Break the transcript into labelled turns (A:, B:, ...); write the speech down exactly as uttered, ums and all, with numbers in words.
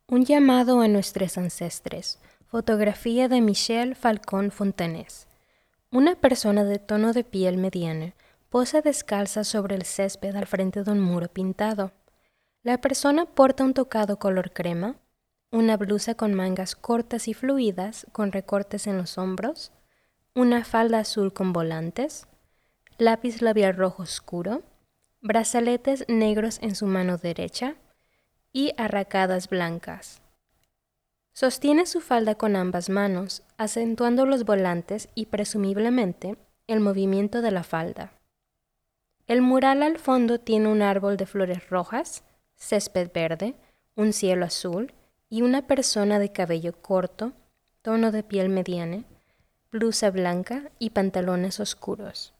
A: Un llamado a nuestros ancestres. Fotografía de Michel Falcón Fontanes. Una persona de tono de piel mediano posa descalza sobre el césped al frente de un muro pintado. La persona porta un tocado color crema, una blusa con mangas cortas y fluidas con recortes en los hombros, una falda azul con volantes, lápiz labial rojo oscuro, brazaletes negros en su mano derecha y arracadas blancas. Sostiene su falda con ambas manos, acentuando los volantes y presumiblemente el movimiento de la falda. El mural al fondo tiene un árbol de flores rojas, césped verde, un cielo azul y una persona de cabello corto, tono de piel mediana, blusa blanca y pantalones oscuros.